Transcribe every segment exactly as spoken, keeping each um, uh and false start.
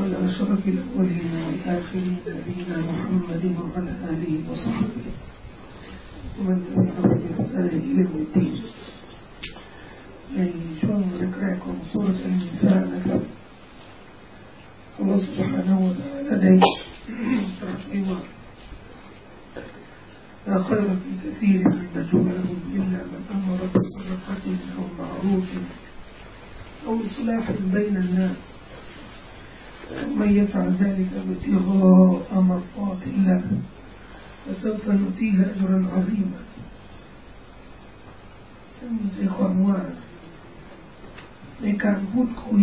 على أشرف الأولين والآخرين نبينا محمد وعلى آله وصحبه ومن تبعهم بإحسان إلى يوم الدين. ในช่วงแรกๆของซูเราะห์อันนิสานะครับอัลเลาะห์ سبحانه และ تعالى ได้ตรัสไว้ว่า لا خير في كثير من نجواهم إلا من أمر بصدقة أو معروف أو إصلاح بين الناس ومن يفعل ذلك ابتغاء مرضات الله فسوف نؤتيه أجرا عظيما. ซึ่งมีใจความว่าในการพูดคุย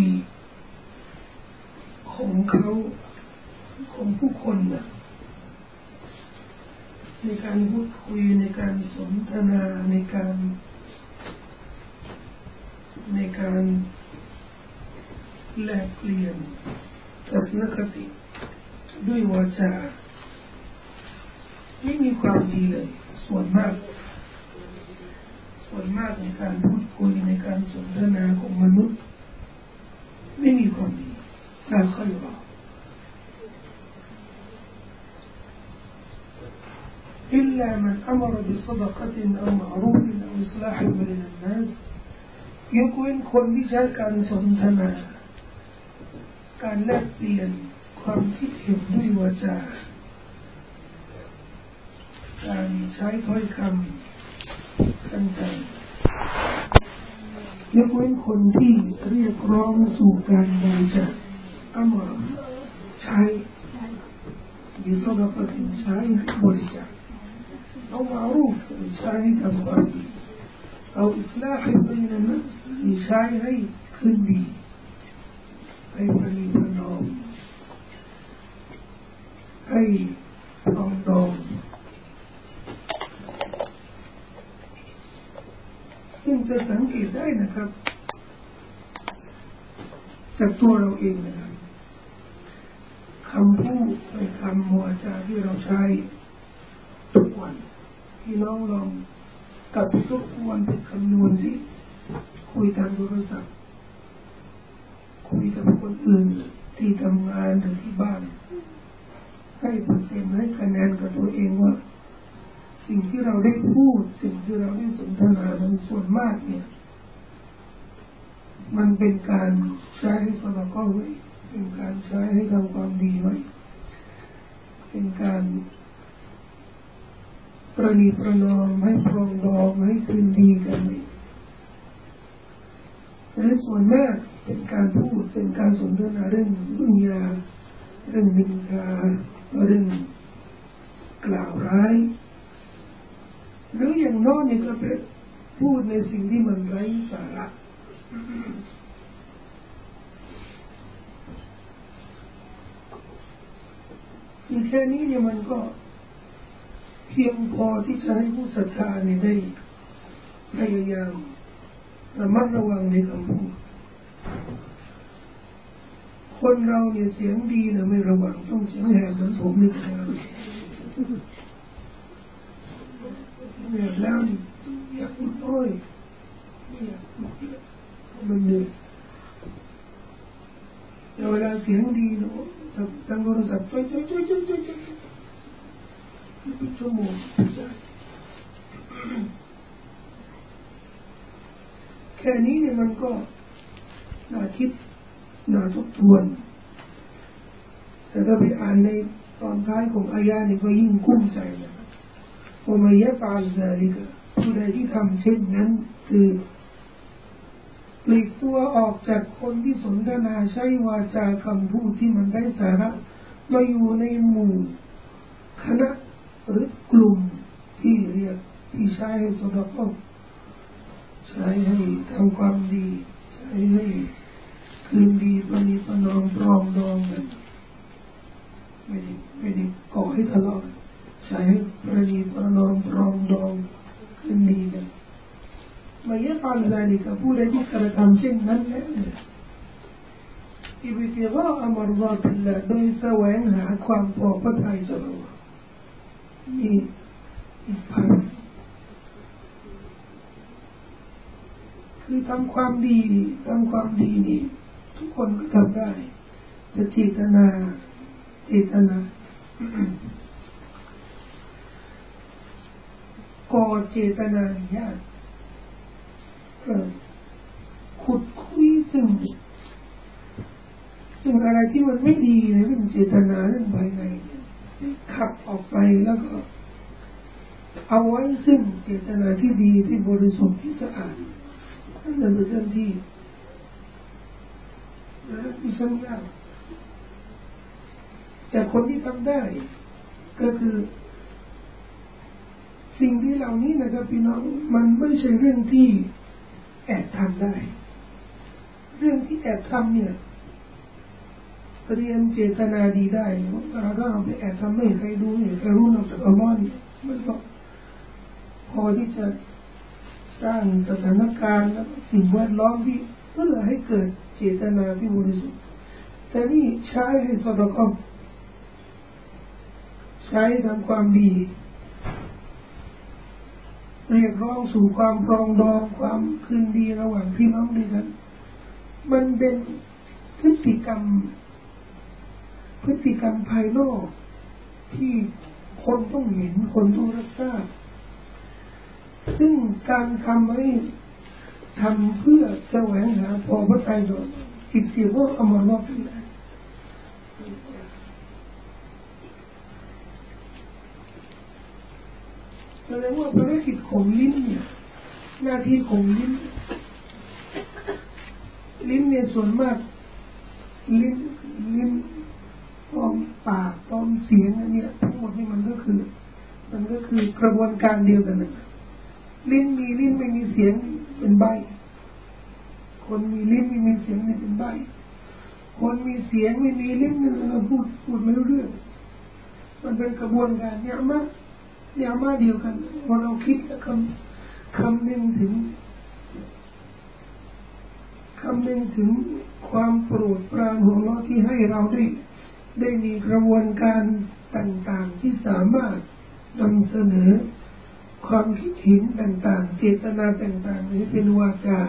ของเขาของผู้คนนะในการพูดคุยในการสนทนาในการในการแลกเปลี่ยนทัศนคติด้วยวาจาไม่มีความดีเลยส่วนมากส่วนมากในการพูดคุยในการสนทนาของมนุษย์ไม่มีความดีลาค่อยรอإلا من أمر بصدقة أو معروف أو إصلاح بين الناس ยกเว้นคนที่ใช้การสนทนาการแลกเปลี่ยนความคิดเห็นด้วยวาจาการใช้ถ้อยคำต่างๆยกเว้นคนที่เรียกร้องสู่การบริจาคอัมรใช้บิศดกะติใช้บริจาคเอามารูฟใช้ทำความดีเอาอิสลาห์ให้เป็นนัสใช้ให้คืนดีให้ประนีประนอมให้ปรองดองซึ่งจะสังเกตได้นะครับจากตัวเราเองนะครับคำพูดในคำวาจาที่เราใช้ทุกวันพี่น้องลองกลับไปทบทวนเป็นคำนวณสิคุยทางโทรศัพท์คุยกับคนอื่นที่ทำงานหรือที่บ้านให้เปอร์เซ็นต์ให้คะแนนกับตัวเองว่าสิ่งที่เราได้พูดสิ่งที่เราได้สนทนานั้นส่วนมากเนี่ยมันเป็นการใช้ให้สละก็ไว้เป็นการใช้ให้ทำความดีไว้เป็นการประนีประนอมให้ปรองดองให้คืนดีกันไว้หรือส่วนมากเป็นการพูดเป็นการสนทนาเรื่องดุนยาเรื่องนินทาเรื่องกล่าวร้ายหรืออย่างน้อยเนี่ยก็เป็นพูดในสิ่งที่มันไร้สาระที่แค่นี้เนี่ยมันก็เพียงพอที่จะให้ผู้ศรัทธาเนี่ยได้พยายามระมัดระวังในคำพูดคนเราเนี่ยเสียงดีนะไม่ระวังต้องเสียงแหบเหมือนผมนี่แหละเสียงแหบแล้วนี่อยากพูดน้อยไม่อยากพูดเยอะมันเหนื่อยแต่เวลาเสียงดีนะทางโทรศัพท์จ้อยจ้อยจ้อยจ้อยจ้อยจ้อยเป็นชั่วโมงแค่นี้เนี่ยมันก็น่าคิดน่าทบทวนแต่ถ้าไปอ่านในตอนท้ายของอายะนี่ก็ยิ่งกุ้มใจนะว่าไม่ยะฟาลซาลิกะผู้ใดที่ทำเช่นนั้นคือปลีกตัวออกจากคนที่สนทนาใช้วาจาคำพูดที่มันไร้สาระมาอยู่ในหมู่คณะหรือกลุ่มที่เรียกที่ใช้ให้สดกใช้ให้ทำความดีใช้ให้คืนดีประนีประนอมปรองดองกันไม่ได้ไม่ได้ก่อให้ทะเลาะใช้ให้ประนีประนอมปรองดองคืนดีกันไม่ยะฟาลซาลิกะผู้ใดที่กระทำเช่นนั้นแล้วเนี่ยอิบติฆาอะมรฎาติลลาฮ์โดยแสวงหาความพอพระทัยจากอัลเลาะห์นี่อีกภาพคือทำความดีทำความดีนี่ทุกคนก็ทำได้จะเจตนาเจตนาก่อเจตนาญาติขุดคุยซึ่งซึ่งอะไรที่มันไม่ดีในเรื่องเจตนาเรื่องภายในขับออกไปแล้วก็เอาไว้ซึ่งเจตนาที่ดีที่บริสุทธิ์ที่สะอาดนั่นเป็นเรื่องที่นะที่ช่างยากแต่คนที่ทำได้ก็คือสิ่งที่เหล่านี้นะครับพี่น้องมันไม่ใช่เรื่องที่แอบทำได้เรื่องที่แอบทำเนี่ยเรียนเจตนาดีได้แต่ถ้าเราไปแอบทำไม่ใครดูไม่ใครรู้นอกจากอัลลอฮ์นี่มันก็พอที่จะสร้างสถานการณ์และสิ่งแวดล้อมที่เพื่อให้เกิดเจตนาที่บริสุทธิ์แต่นี่ใช้ให้สดกใช้ทำความดีเรียกร้องสู่ความปรองดองความคืนดีระหว่างพี่น้องด้วยกันมันเป็นพฤติกรรมพฤติกรรมภายนอกที่คนต้องเห็นคนต้องรับทราบซึ่งการทำให้ทำเพื่อแสวงหาพอพระทัยโดยอิทธิพลอัมรอที่ไหนแสดงว่าภารกิจของลิ้นเนี่ยหน้าที่ของลิ้นลิ้นเนี่ยส่วนมากลิ้นลิ้นพร้อมปากพร้อมเสียงอันเนี้ยทั้งหมดนี่มันก็คือมันก็คือกระบวนการเดียวกันนะลิ้นมีลิ้นไม่มีเสียงเป็นใบคนมีลิ้นไม่มีเสียงเนี่ยเป็นใบคนมีเสียงไม่มีลิ้นเนี่ยเราพูดพูดไม่รู้เรื่องมันเป็นกระบวนการเนี่ยมากเนี่ยมากเดียวกันพอเราคิดคำคำหนึ่งถึงคำหนึ่งถึงความโปรดปรานของเราที่ให้เราได้ได้มีกระบวนการต่างๆที่สามารถนำเสนอความคิดเห็นต่างๆเจตนาต่างๆนี้เป็นวาจา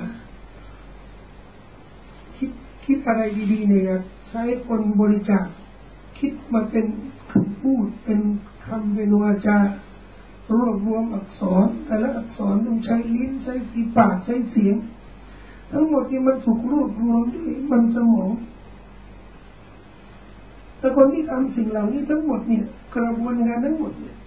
คิดคิดอะไรดีๆเนี่ยใช้คนบริจาคคิดมาเป็นคำพูดเป็นคำเป็นวาจารวบรวมอักษรแต่ละอักษรต้องใช้ลิ้นใช้ฝีปากใช้เสียงทั้งหมดนี้มันถูกรวบรวมด้วยมันสมองแต่คนที่ทำสิ่งเหล่านี้ทั้งหมดเนี่ยกระบวนการทั้งหมดเนี่ย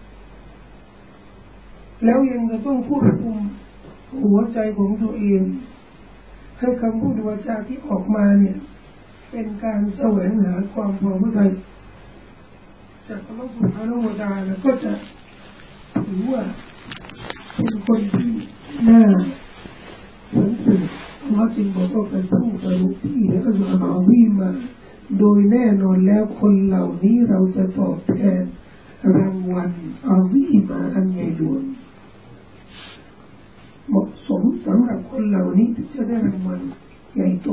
แล้วยังจะต้องควบคุมหัวใจของตัวเองให้คำพูดวาจาที่ออกมาเนี่ยเป็นการแสวงหาความพอพระทัยจากอัลลอฮฺซุบฮานะฮูวะตะอาลาก็จะถือว่าเป็นคนที่น่าสรรเสริญอัลลอฮฺจึงบอกว่ากระสู้กระลุที่อัลลอฮฺอัลวีมาโดยแน่นอนแล้วคนเหล่านี้เราจะตอบแทนรางวัลอัลวีมาอันใหญ่หลวงเหมาะสมสำหรับคนเหล่านี้ที่จะได้รางวัลใหญ่โต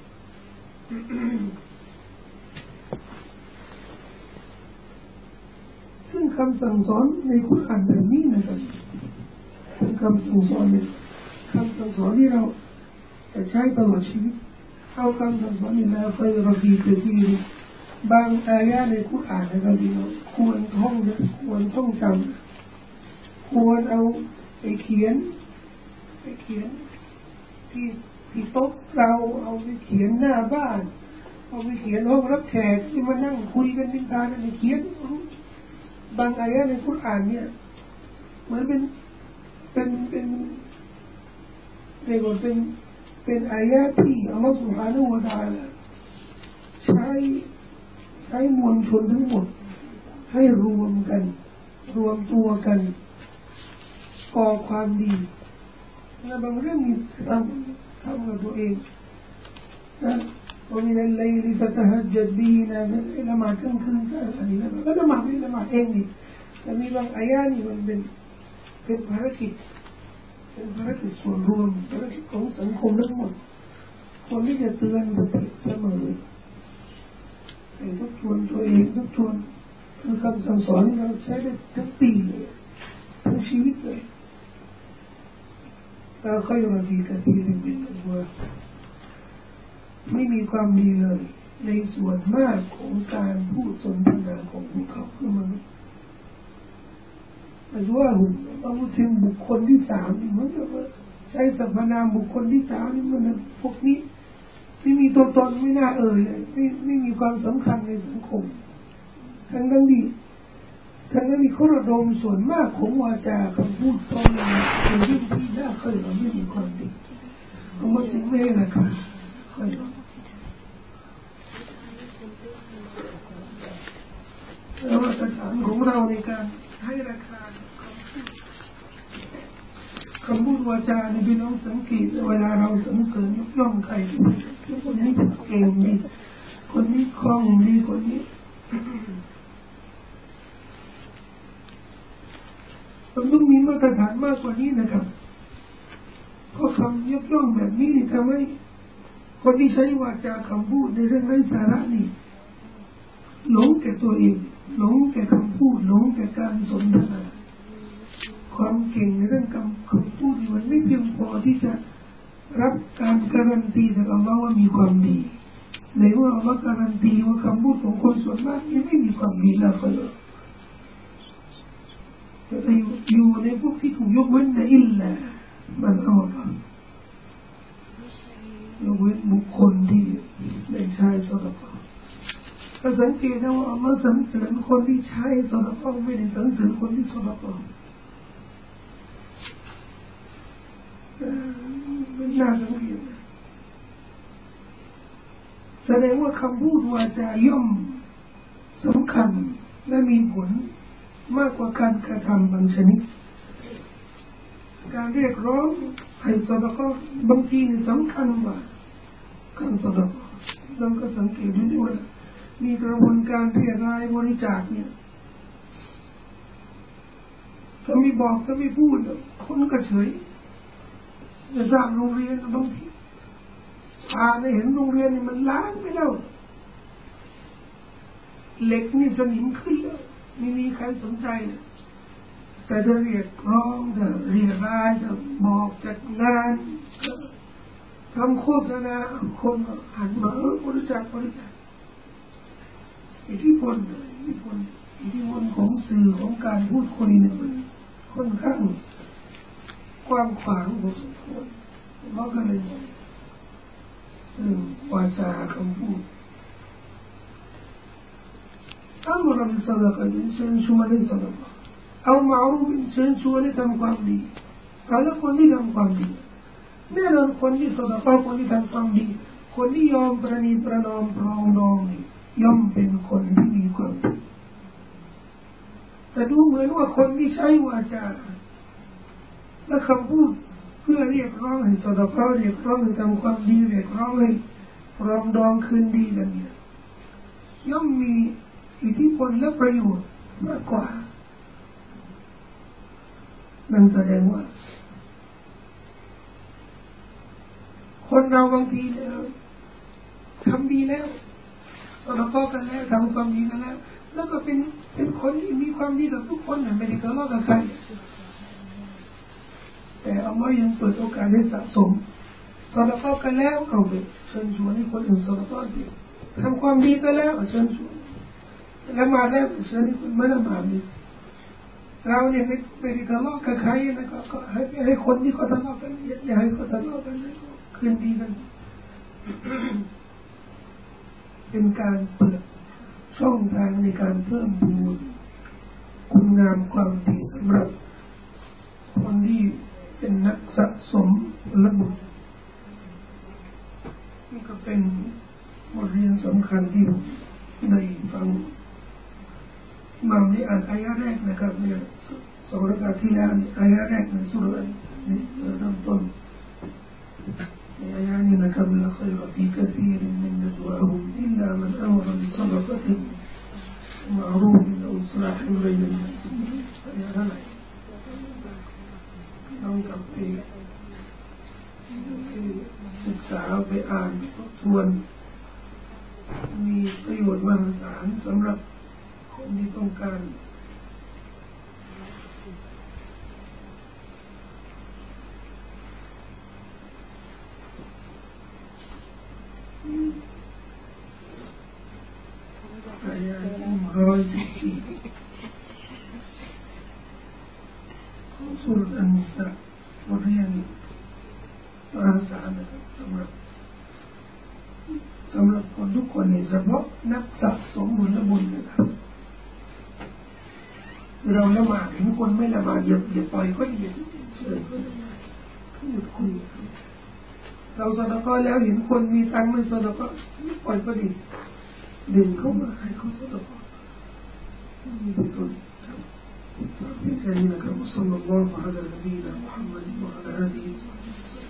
ซึ่งคำสั่งสอนในคุรานแบบนี้นะครับเป็นคำสั่งสอนเนี่ยคำสั่งสอนที่เราจะใช้ตลอดชีวิตเอาคำสั่งสอนนี่แล้วไฟระบีเกิดที่บางอายะในคุรานนะครับพี่น้องควรท่องนะควรท่องจำควรเอาไปเขียนไปเขียนที่ที่โต๊ะเราเอาไปเขียนหน้าบ้านเอาไปเขียนห้องรับแขกที่มานั่งคุยกันนินทากันเขียนบางอายะในคุรานเนี่ยเหมือนเป็นเป็นเป็นเรียกว่าเป็นเป็นอายะที่อัลลอฮฺ سبحانه และ تعالى ใช้ใช้มวลชนทั้งหมดให้รวมกันรวมตัวกันก่อความดีและบางเรื่องนี่ทำทำกับตัวเองนะومن الليل فتهجد به نافلة ละหมาดกลางคืนสร้างอันนี้ละหมาดก็ละหมาดไม่ละหมาดเองดิแต่มีบางอายะนี่มันเป็นเป็นภารกิจเป็นภารกิจส่วนรวมภารกิจของสังคมทั้งหมดคนที่จะเตือนสติเสมอให้ทบทวนตัวเองทบทวนคือคำสั่งสอนที่เราใช้ได้ทั้งปีเลยทั้งชีวิตเลยแล้วขยรฟีกะซีรินบินอัลวาไม่มีความดีเลยในส่วนมากของการพูดสนทนาของพวกเขาคือมนุษย์แต่ว่าบางทีบุคคลที่สามนี่มันก็ใช้สรรพนามบุคคลที่สามนี่มันพวกนี้ไม่มีตัวตนไม่น่าเอ่ยเลยไม่ไม่มีความสำคัญในสังคมทั้งทั้งที่ทั้งทั้งที่เขาระดมส่วนมากของวาจาคำพูดตอนนี้เป็นเรื่องที่น่าเคยเราไม่มีความดีเอามาถึงไม่ให้ราคาเคยแล้วมาตรฐานของเราในการให้ราคาคำพูดวาจาในพี่น้องสังเกตเวลาเราสรรเสริญยกย่องใครคนนี้เก่งดีคนนี้คล่องดีคนนี้มันต้องมีมาตรฐานมากกว่านี้นะครับเพราะคำยกย่องแบบนี้นี่ทำให้คนที่ใช้วาจาคำพูดในเรื่องไร้สาระนี่หลงแก่ตัวเองหลงแก่คำพูดหลงแก่การสนทนาความเก่งในเรื่องคำคำพูดมันไม่เพียงพอที่จะรับการการันตีจากอัลลอฮ์ว่ามีความดีในเมื่ออัลลอฮ์การันตีว่าคำพูดของคนส่วนมากนี่ไม่มีความดีแล้วก็จะอยู่อยู่ในพวกที่ถูกยกเว้นในอิลลามันเอายกเว้นบุคคลที่ไม่ใช่ซอดะกอฮ์ก็สังเกตนะว่าอัลลอฮ์สรรเสริญคนที่ใช้ซอดะกอฮ์ไม่ได้สรรเสริญคนที่ซอดะกอฮ์มันน่าสังเกตนะแสดงว่าคำพูดวาจาย่อมสำคัญและมีผลมากกว่าการกระทำบางชนิดการเรียกร้องให้ซอดะกอฮ์บางทีนี่สำคัญกว่าการซอดะกอฮ์เราก็สังเกตดูว่ามีกระบวนการเรียรายบริจาคเนี่ยถ้าไม่บอกถ้าไม่พูดคนก็เฉยจะสร้างโรงเรียนบางทีพาในเห็นโรงเรียนนี่มันล้างไปแล้วเหล็กนี่สนิมขึ้นแล้วไม่มีใครสนใจเลยแต่จะเรียกร้องจะเรียรายจะบอกจัดงานทำโฆษณาคนก็หันมาเออบริจาคบริจาคอิทธิพลอิทธิพลอิทธิพลของสื่อของการพูดคุยเนี่ยมันค่อนข้างกว้างขวางพอสมควรเพราะก็เลยเรื่องวาจาคำพูดอัมรุบิศดะกะเชิญชวนให้ซะดะกะเอามะรูฟเชิญชวนให้ทำความดีแล้วคนที่ทำความดีแน่นอนคนที่ซะดะกะคนที่ทำความดีคนที่ยอมประนีประนอมปรองดองนี่ย่อมเป็นคนที่มีความดีแต่ดูเหมือนว่าคนที่ใช้วาจาและคำพูดเพื่อเรียกร้องให้ซอดะกอฮ์เรียกร้องให้ทำความดีเรียกร้องให้ปรองดองคืนดีกันเนี่ยย่อมมีอิทธิพลและประโยชน์มากกว่านั่นแสดงว่าคนเราบางทีแล้วทำดีแล้วซอดะกอฮ์กันแล้วทำความดีกันแล้วแล้วก็เป็นเป็นคนที่มีความดีกับทุกคนนะไม่ได้ทะเลาะกับใครแต่อัลลอฮ์ยังเปิดโอกาสให้สะสมซอดะกอฮ์กันแล้วเอาไปเชิญชวนให้คนอื่นซอดะกอฮ์สิทำความดีไปแล้วเชิญชวนละหมาดแล้วเชิญให้คนไม่ละหมาดดิเราเนี่ยไม่ไม่ได้ทะเลาะกับใครนะก็ก็ให้ให้คนที่เขาทะเลาะกันอย่าให้เขาทะเลาะกันนะคืนดีกันเป็นการเปิดช่องทางในการเพิ่มพูนคุณงามความดีสำหรับคนที่เป็นนักสะสมระบุนี่ก็เป็นบทเรียนสำคัญที่ได้ฟังมาในอ่านอายะแรกนะครับเนี่ยสองรากาที่แล้วนี่อายะแรกในสุรานี่เริ่มต้นในอายะนี้นะครับละขัยรฟีกะซีรมินนัจวาฮุมอิลลามันอัมรบิศะดะกะติมะรูฟอัวอิศลาฮ์บัยนันนัสอายะเท่าไหร่น้องกับไปศึกษาไปอ่านทวนมีประโยชน์มหาศาลสำหรับคนที่ต้องการอายะร้อยสิบสี่ของสุรอันนิสาบทเรียนมหาศาลนะครับสำหรับสำหรับคนทุกคนในเฉพาะนักสะสมบุญและบุญนะครับเราละหมาดเห็นคนไม่ละหมาดอย่าอย่าปล่อยก็อย่าเชิญก็พูดคุยเราสดก็แล้วเห็นคนมีตังค์ไม่สดก็ปล่อยก็ดีดึงเข้ามาให้เขาสดก็มีเป็นต้นแค่นี้นะครับ صلى الله على نبينا محمد وعلى آله وصحبه